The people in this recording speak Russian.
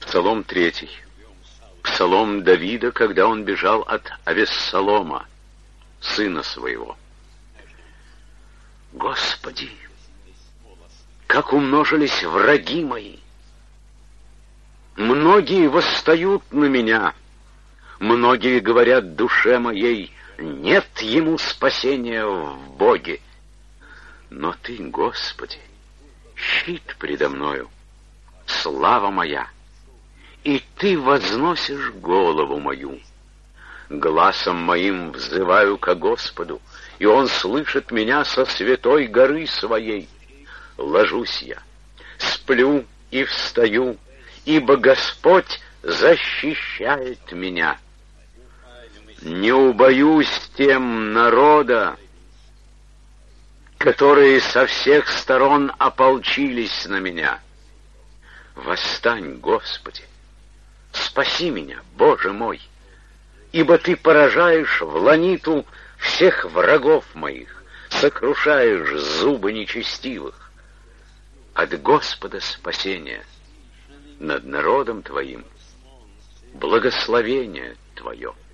Псалом 3. Псалом Давида, когда он бежал от Авессалома, сына своего. Господи, как умножились враги мои! Многие восстают на меня, многие говорят душе моей: нет ему спасения в Боге. Но Ты, Господи, щит предо мною, слава моя, и Ты возносишь голову мою. Гласом моим взываю ко Господу, и Он слышит меня со святой горы своей. Ложусь я, сплю и встаю, ибо Господь защищает меня. Не убоюсь тем народа, которые со всех сторон ополчились на меня. Восстань, Господи, спаси меня, Боже мой, ибо Ты поражаешь в ланиту всех врагов моих, сокрушаешь зубы нечестивых. От Господа спасение, над народом Твоим благословение Твое.